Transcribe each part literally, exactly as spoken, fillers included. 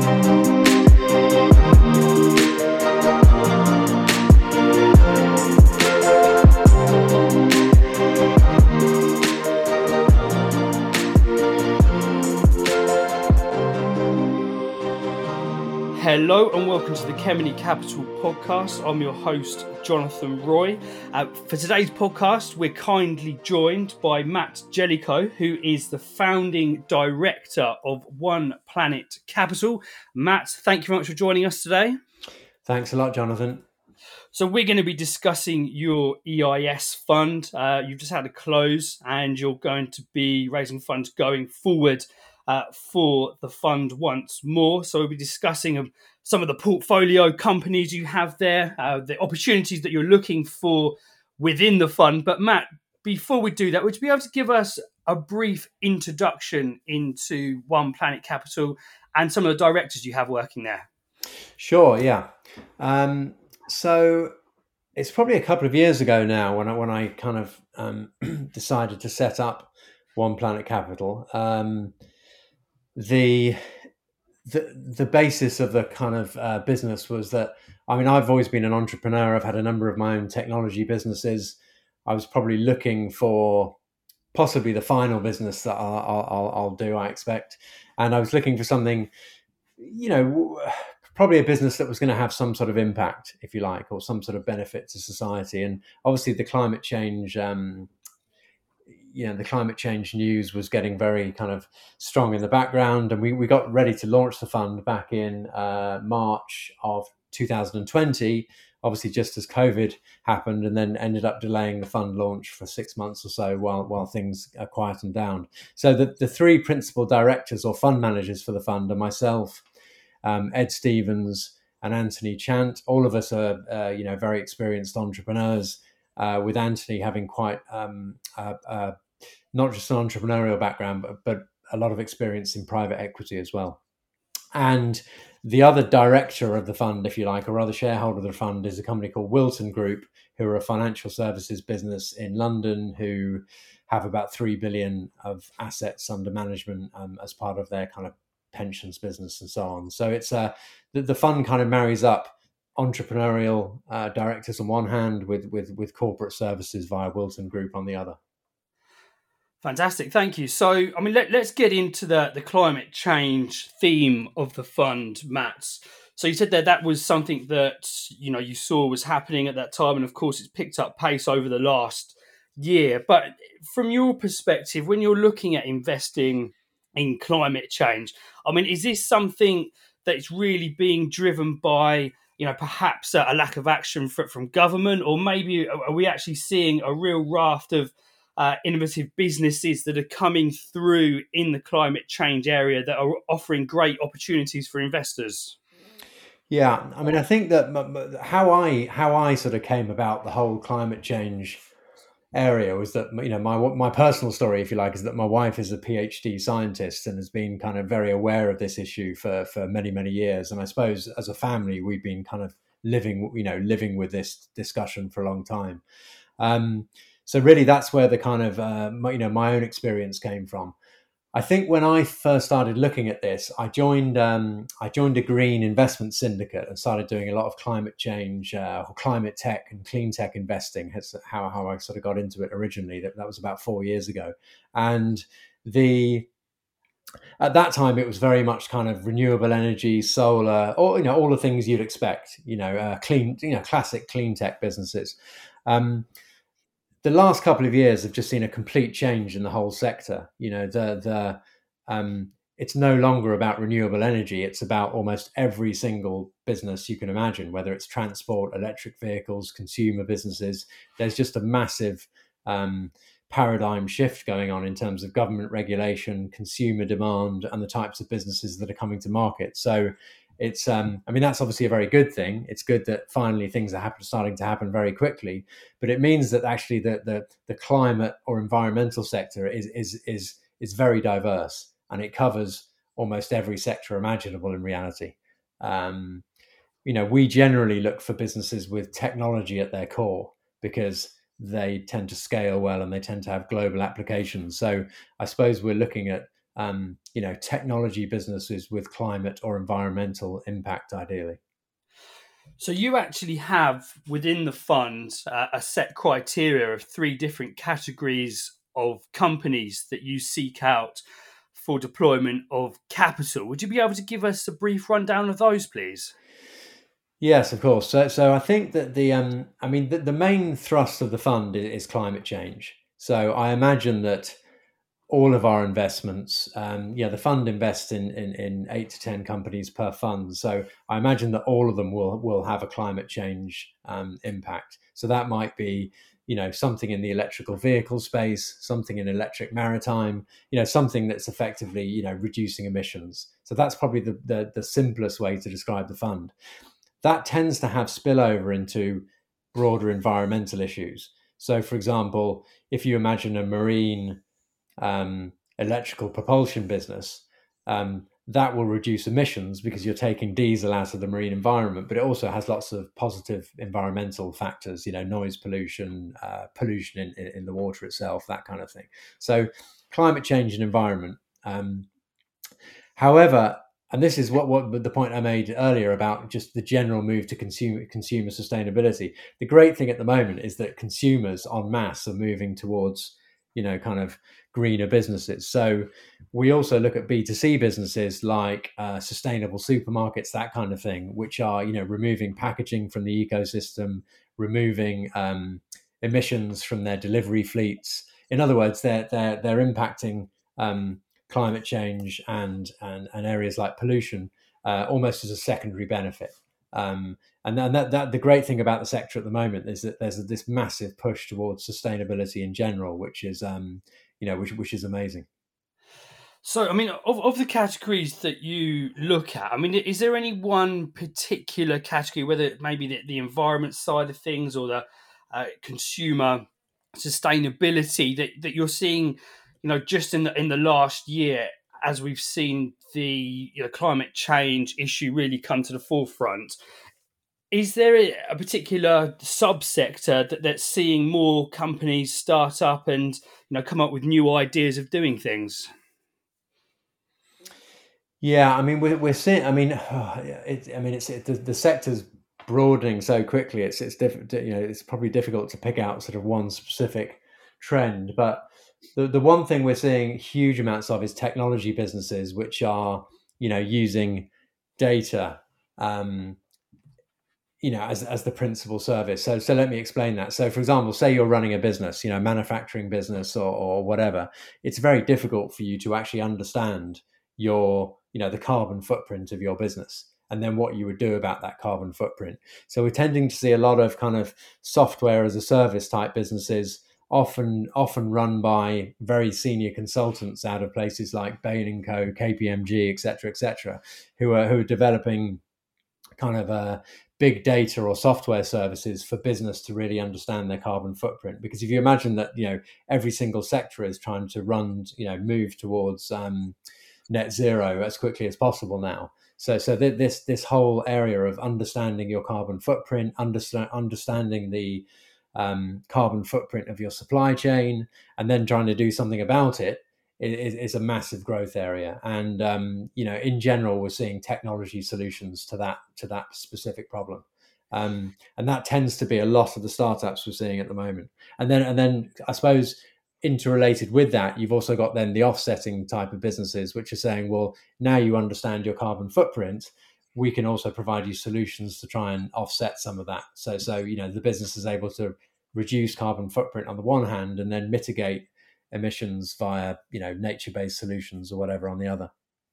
Hello and welcome to the Kemeny Capital podcast. I'm your host, Jonathan Roy. Uh, for today's podcast, we're kindly joined by Matt Jellicoe, who is the founding director of One Planet Capital. Matt, thank you very much for joining us today. Thanks a lot, Jonathan. So we're going to be discussing your E I S fund. Uh, you've just had a close and you're going to be raising funds going forward Uh, for the fund once more. So we'll be discussing um, some of the portfolio companies you have there, uh, the opportunities that you're looking for within the fund. But Matt, before we do that, would you be able to give us a brief introduction into One Planet Capital and some of the directors you have working there? Sure, yeah. Um, so it's probably a couple of years ago now when I, when I kind of um, decided to set up One Planet Capital. Um, The the the basis of the kind of uh, business was that, I mean, I've always been an entrepreneur. I've had a number of my own technology businesses. I was probably looking for possibly the final business that I'll, I'll, I'll do, I expect. And I was looking for something, you know, probably a business that was going to have some sort of impact, if you like, or some sort of benefit to society. And obviously the climate change um you know, the climate change news was getting very kind of strong in the background. And we, we got ready to launch the fund back in uh, March of two thousand twenty, obviously just as COVID happened, and then ended up delaying the fund launch for six months or so while while things are quietened down. So the, the three principal directors or fund managers for the fund are myself, um, Ed Stevens and Anthony Chant. All of us are, uh, you know, very experienced entrepreneurs, uh, with Anthony having quite um, uh, uh, not just an entrepreneurial background, but, but a lot of experience in private equity as well. And the other director of the fund, if you like, or other shareholder of the fund, is a company called Wilton Group, who are a financial services business in London, who have about three billion of assets under management um, as part of their kind of pensions business and so on. So it's uh, the, the fund kind of marries up entrepreneurial uh, directors on one hand with, with, with corporate services via Wilton Group on the other. Fantastic, thank you. So, I mean, let, let's get into the, the climate change theme of the fund, Matt. So you said that that was something that, you know, you saw was happening at that time. And of course, it's picked up pace over the last year. But from your perspective, when you're looking at investing in climate change, I mean, is this something that's really being driven by, you know, perhaps a, a lack of action for, from government, or maybe are we actually seeing a real raft of Uh, innovative businesses that are coming through in the climate change area that are offering great opportunities for investors? Yeah, I mean, I think that how I how I sort of came about the whole climate change area was that, you know, my my personal story, if you like, is that my wife is a PhD scientist and has been kind of very aware of this issue for for many many years. And I suppose as a family, we've been kind of living, you know, living with this discussion for a long time. Um, So really, that's where the kind of, uh, my, you know, my own experience came from. I think when I first started looking at this, I joined um, I joined a green investment syndicate and started doing a lot of climate change, uh, or climate tech and clean tech investing. That's how how I sort of got into it originally. That that was about four years ago, and the at that time it was very much kind of renewable energy, solar, or you know all the things you'd expect. You know, uh, clean, you know, classic clean tech businesses. Um, The last couple of years have just seen a complete change in the whole sector. You know, the the um, it's no longer about renewable energy. It's about almost every single business you can imagine, whether it's transport, electric vehicles, consumer businesses. There's just a massive um, paradigm shift going on in terms of government regulation, consumer demand, and the types of businesses that are coming to market. So it's, um, I mean, that's obviously a very good thing. It's good that finally things are happen, starting to happen very quickly, but it means that actually the the, the climate or environmental sector is is is is very diverse, and it covers almost every sector imaginable in reality. Um, you know, we generally look for businesses with technology at their core because they tend to scale well and they tend to have global applications. So I suppose we're looking at um, you know, technology businesses with climate or environmental impact, ideally. So you actually have within the fund uh, a set criteria of three different categories of companies that you seek out for deployment of capital. Would you be able to give us a brief rundown of those, please? Yes, of course. So, so I think that the, um, I mean, the, the main thrust of the fund is, is climate change. So I imagine that all of our investments, um, yeah, the fund invests in, in in eight to ten companies per fund. So I imagine that all of them will will have a climate change um, impact. So that might be, you know, something in the electrical vehicle space, something in electric maritime, you know, something that's effectively, you know, reducing emissions. So that's probably the the, the simplest way to describe the fund. That tends to have spillover into broader environmental issues. So, for example, if you imagine a marine um, electrical propulsion business, um, that will reduce emissions because you're taking diesel out of the marine environment, but it also has lots of positive environmental factors, you know, noise pollution, uh, pollution in, in, in the water itself, that kind of thing. So climate change and environment. Um, however, and this is what, what the point I made earlier about just the general move to consumer consumer sustainability. The great thing at the moment is that consumers en masse are moving towards, you know, kind of greener businesses. So we also look at B two C businesses like uh, sustainable supermarkets, that kind of thing, which are, you know, removing packaging from the ecosystem, removing um, emissions from their delivery fleets. In other words, they're they're they're impacting um, climate change and, and and areas like pollution uh, almost as a secondary benefit. Um, and then that, that the great thing about the sector at the moment is that there's this massive push towards sustainability in general, which is um, you know which which is amazing. So, I mean, of, of the categories that you look at, I mean, is there any one particular category, whether it may be the, the environment side of things or the uh, consumer sustainability, that, that you're seeing, you know, just in the in the last year, as we've seen the you know, climate change issue really come to the forefront? Is there a, a particular subsector that, that's seeing more companies start up and you know come up with new ideas of doing things? Yeah, I mean we're we're seeing. I mean, it, I mean it's it, the, the sector's broadening so quickly. It's it's different. You know, it's probably difficult to pick out sort of one specific trend. But the the one thing we're seeing huge amounts of is technology businesses, which are, you know, using data, um, you know, as as the principal service. So so let me explain that. So for example, say you're running a business, you know, manufacturing business or or whatever. It's very difficult for you to actually understand your, you know, the carbon footprint of your business and then what you would do about that carbon footprint. So we're tending to see a lot of kind of software as a service type businesses, often often run by very senior consultants out of places like Bain and Co, K P M G, et cetera, et cetera, who are who are developing kind of a big data or software services for business to really understand their carbon footprint. Because if you imagine that, you know, every single sector is trying to run, you know, move towards um, net zero as quickly as possible now. So, so th- this this whole area of understanding your carbon footprint, understand, understanding the um, carbon footprint of your supply chain, and then trying to do something about it is, is a massive growth area. And um, you know, in general, we're seeing technology solutions to that to that specific problem. Um, and that tends to be a lot of the startups we're seeing at the moment. And then, and then, I suppose interrelated with that, you've also got then the offsetting type of businesses, which are saying, well, now you understand your carbon footprint, we can also provide you solutions to try and offset some of that. So, so you know, the business is able to reduce carbon footprint on the one hand, and then mitigate emissions via, you know, nature-based solutions or whatever on the other.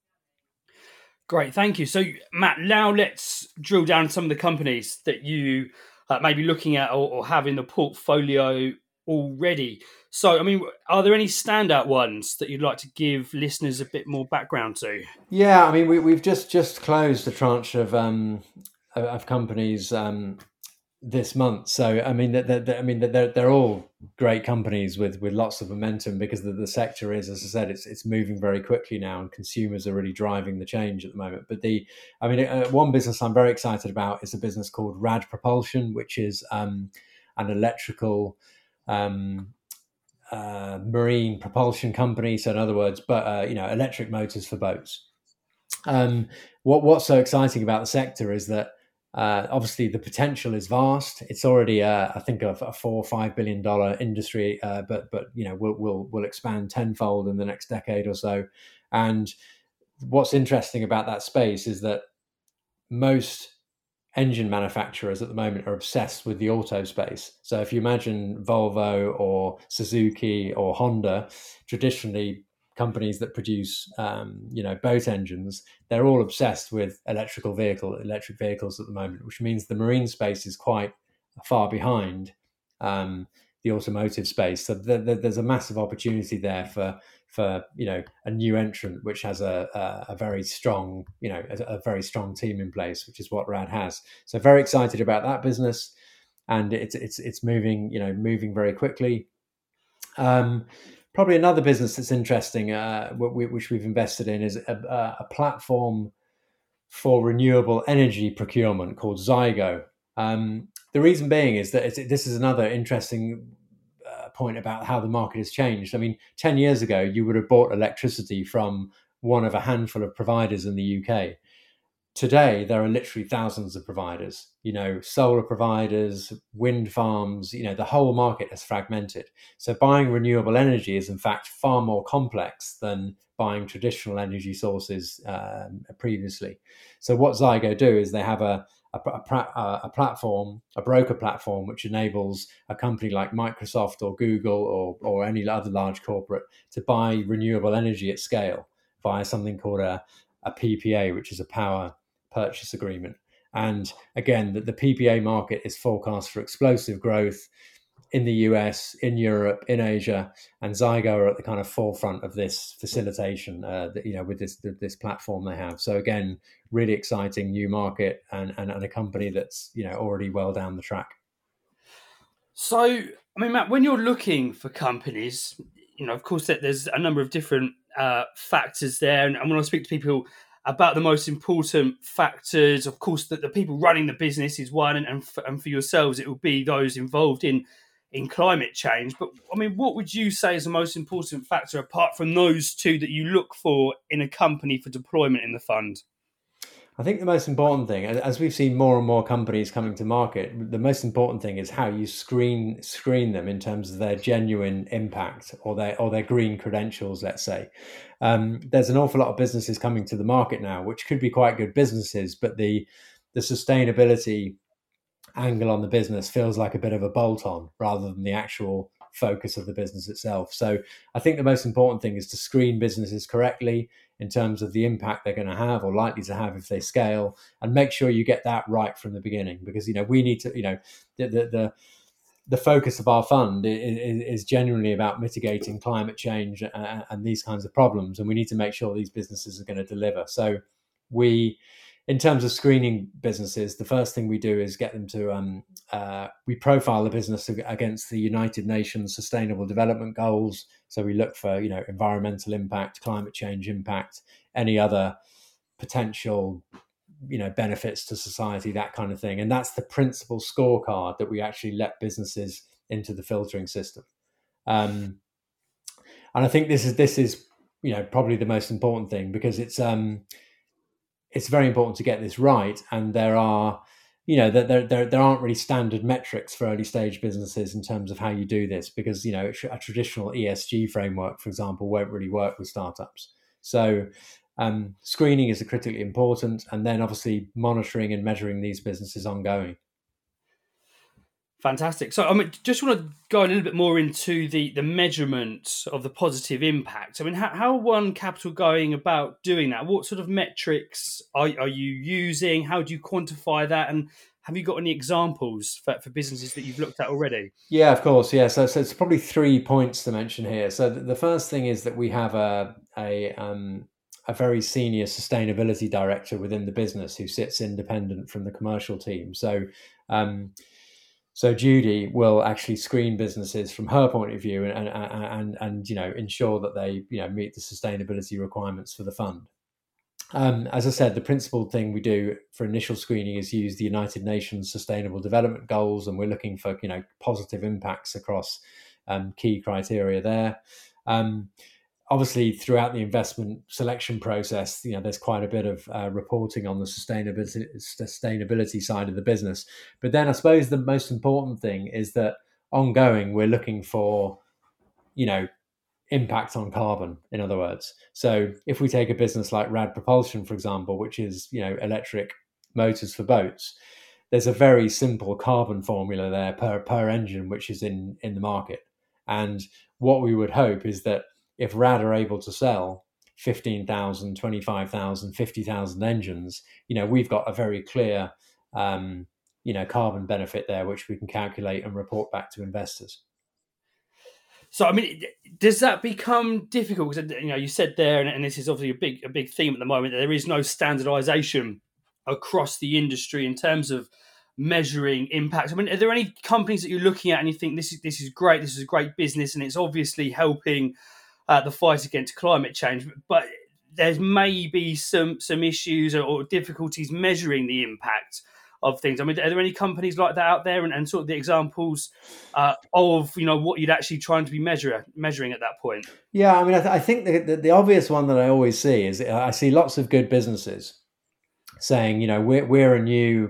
Great, thank you. So, Matt, now let's drill down some of the companies that you uh, may be looking at or, or have in the portfolio already. So, I mean, are there any standout ones that you'd like to give listeners a bit more background to? Yeah, I mean, we, we've just just closed a tranche of um, of companies um, this month. So, I mean, they're, they're, I mean, they're they're all great companies with with lots of momentum because the, the sector is, as I said, it's it's moving very quickly now, and consumers are really driving the change at the moment. But the, I mean, uh, one business I'm very excited about is a business called Rad Propulsion, which is um, an electrical. Um, uh, marine propulsion company. So in other words, but uh, you know, electric motors for boats. Um, what what's so exciting about the sector is that uh, obviously the potential is vast. It's already, uh, I think, a, a four or five billion dollar industry, uh, but but you know will will will expand tenfold in the next decade or so. And what's interesting about that space is that most engine manufacturers at the moment are obsessed with the auto space. So if you imagine Volvo or Suzuki or Honda, traditionally companies that produce um, you know boat engines, they're all obsessed with electrical vehicle electric vehicles at the moment, which means the marine space is quite far behind um, the automotive space. So th- th- there's a massive opportunity there for for you know a new entrant which has a, a, a very strong you know a, a very strong team in place, which is what Rad has. So very excited about that business, and it's it's it's moving you know moving very quickly. Um, probably another business that's interesting, uh, which we've invested in, is a, a platform for renewable energy procurement called Zygo. Um, the reason being is that it's, this is another interesting uh, point about how the market has changed. I mean, ten years ago, you would have bought electricity from one of a handful of providers in the U K. Today, there are literally thousands of providers, you know, solar providers, wind farms, you know, the whole market has fragmented. So buying renewable energy is in fact far more complex than buying traditional energy sources um, previously. So what Zygo do is they have a, a, a, a platform, a broker platform, which enables a company like Microsoft or Google or, or any other large corporate to buy renewable energy at scale via something called a, a P P A, which is a power purchase agreement. And again, the, the P P A market is forecast for explosive growth in the U S, in Europe, in Asia, and Zygo are at the kind of forefront of this facilitation, uh, that, you know, with this this platform they have. So again, really exciting new market, and, and, and a company that's, you know, already well down the track. So, I mean, Matt, when you're looking for companies, you know, of course, that there's a number of different uh, factors there. And, and when I speak to people about the most important factors, of course, that the people running the business is one, and, and, for, and for yourselves, it will be those involved in in climate change. But I mean, what would you say is the most important factor apart from those two that you look for in a company for deployment in the fund? I think the most important thing, as we've seen more and more companies coming to market, the most important thing is how you screen screen them in terms of their genuine impact or their or their green credentials, let's say. Um, there's an awful lot of businesses coming to the market now, which could be quite good businesses, but the the sustainability angle on the business feels like a bit of a bolt-on rather than the actual focus of the business itself. So I think the most important thing is to screen businesses correctly in terms of the impact they're going to have or likely to have if they scale, and make sure you get that right from the beginning, because, you know, we need to, you know, the the the, the focus of our fund is, is genuinely about mitigating climate change and, and these kinds of problems, and we need to make sure these businesses are going to deliver. So we, in terms of screening businesses, the first thing we do is get them to, um, uh, we profile the business against the United Nations Sustainable Development Goals. So we look for, you know, environmental impact, climate change impact, any other potential, you know, benefits to society, that kind of thing. And that's the principal scorecard that we actually let businesses into the filtering system. Um, and I think this is, this is, you know, probably the most important thing, because it's, um, it's very important to get this right. And there are, you know, there, there, there aren't really standard metrics for early stage businesses in terms of how you do this, because, you know, a traditional E S G framework, for example, won't really work with startups. So um, screening is critically important. And then obviously monitoring and measuring these businesses ongoing. Fantastic. So I mean, just want to go a little bit more into the, the measurement of the positive impact. I mean, how, how One Capital going about doing that? What sort of metrics are, are you using? How do you quantify that? And have you got any examples for, for businesses that you've looked at already? Yeah, of course. Yeah. So, so it's probably three points to mention here. So the, the first thing is that we have a, a, um, a very senior sustainability director within the business who sits independent from the commercial team. So, um, So Judy will actually screen businesses from her point of view, and and and, and you know, ensure that they, you know, meet the sustainability requirements for the fund. Um, as I said, the principal thing we do for initial screening is use the United Nations Sustainable Development Goals, and we're looking for, you know, positive impacts across um, key criteria there. Um, obviously, throughout the investment selection process, you know, there's quite a bit of uh, reporting on the sustainability sustainability side of the business. But then I suppose the most important thing is that ongoing, we're looking for, you know, impact on carbon, in other words. So if we take a business like Rad Propulsion, for example, which is, you know, electric motors for boats, there's a very simple carbon formula there per, per engine, which is in, in the market. And what we would hope is that if Rad are able to sell fifteen thousand, twenty-five thousand, fifty thousand engines, you know, we've got a very clear, um, you know, carbon benefit there, which we can calculate and report back to investors. So, I mean, does that become difficult? Because, you know, you said there, and, and this is obviously a big, a big theme at the moment, that there is no standardization across the industry in terms of measuring impact. I mean, are there any companies that you're looking at and you think this is this is great, this is a great business, and it's obviously helping uh, the fight against climate change, but there's maybe some some issues or, or difficulties measuring the impact of things? I mean, are there any companies like that out there, and, and sort of the examples uh, of, you know, what you'd actually trying to be measure, measuring at that point? Yeah, I mean, I, th- I think the, the, the obvious one that I always see is I see lots of good businesses saying, you know, we're we're a new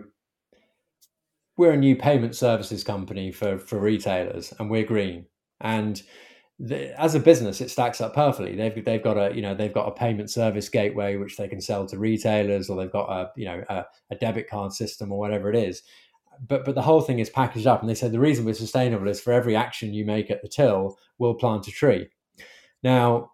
we're a new payment services company for for retailers, and we're green. And the, as a business, it stacks up perfectly. They've they've got a you know they've got a payment service gateway which they can sell to retailers, or they've got a you know a, a debit card system or whatever it is. But but the whole thing is packaged up, and they said the reason we're sustainable is for every action you make at the till, we'll plant a tree. Now,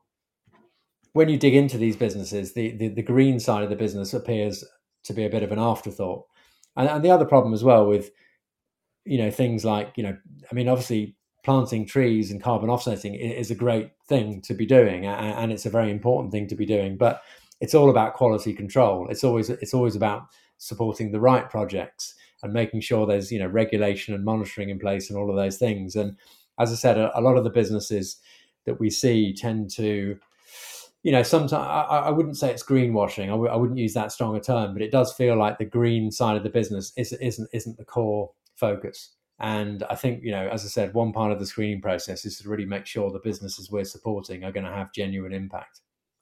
when you dig into these businesses, the the, the green side of the business appears to be a bit of an afterthought. And, and the other problem as well with you know things like you know I mean obviously planting trees and carbon offsetting is a great thing to be doing, and it's a very important thing to be doing, but it's all about quality control. It's always it's always about supporting the right projects and making sure there's you know regulation and monitoring in place and all of those things. And as I said, a, a lot of the businesses that we see tend to, you know, sometimes I, I wouldn't say it's greenwashing. I, w- I wouldn't use that strong a term, but it does feel like the green side of the business is, isn't isn't the core focus. And I think, you know, as I said, one part of the screening process is to really make sure the businesses we're supporting are going to have genuine impact.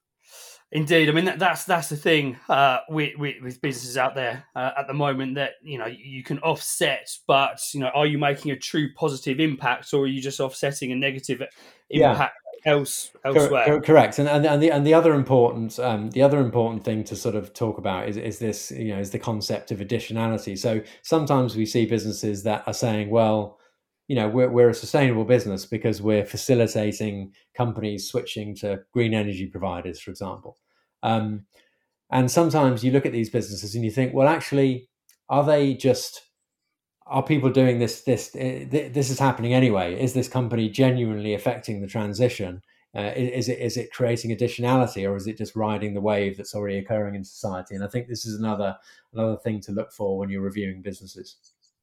Indeed. I mean, that, that's that's the thing uh, with, with, with businesses out there uh, at the moment, that, you know, you can offset, but, you know, are you making a true positive impact, or are you just offsetting a negative impact yeah. else elsewhere? Cor- correct. And, and and the and the other important um, the other important thing to sort of talk about is is this, you know, is the concept of additionality. So sometimes we see businesses that are saying, well, you know, we're we're a sustainable business because we're facilitating companies switching to green energy providers, for example. Um, and sometimes you look at these businesses and you think, well, actually, are they just, are people doing this, this, this is happening anyway? Is this company genuinely affecting the transition? Uh, is it, is it creating additionality, or is it just riding the wave that's already occurring in society? And I think this is another, another thing to look for when you're reviewing businesses.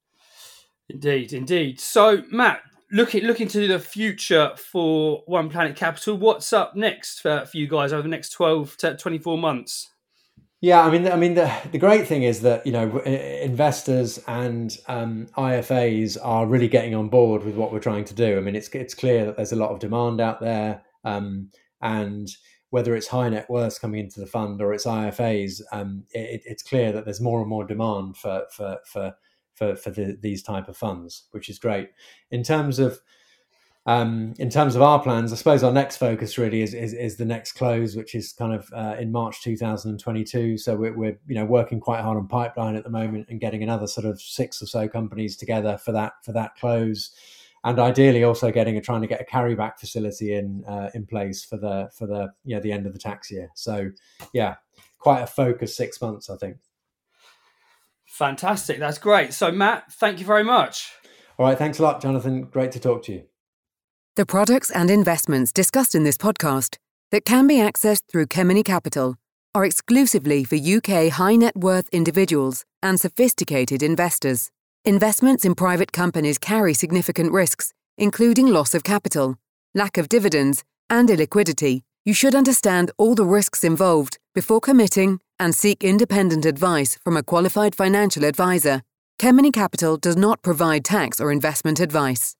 Indeed, indeed. So, Matt, looking looking to the future for One Planet Capital, what's up next for, for you guys over the next twelve to twenty-four months? Yeah, I mean, I mean, the, the great thing is that, you know, investors and um, I F As are really getting on board with what we're trying to do. I mean, it's it's clear that there's a lot of demand out there, um, and whether it's high net worths coming into the fund or it's I F As, um, it, it's clear that there's more and more demand for for for for, for the, these type of funds, which is great. In terms of um, in terms of our plans, I suppose our next focus really is is, is the next close, which is kind of uh, in March two thousand twenty-two. So we're, we're you know working quite hard on pipeline at the moment and getting another sort of six or so companies together for that for that close, and ideally also getting a trying to get a carryback facility in uh, in place for the for the you know the end of the tax year. So yeah, quite a focused six months, I think. Fantastic. That's great. So, Matt, thank you very much. All right. Thanks a lot, Jonathan. Great to talk to you. The products and investments discussed in this podcast that can be accessed through Kemeny Capital are exclusively for U K high net worth individuals and sophisticated investors. Investments in private companies carry significant risks, including loss of capital, lack of dividends, and illiquidity. You should understand all the risks involved before committing and seek independent advice from a qualified financial advisor. Kemeny Capital does not provide tax or investment advice.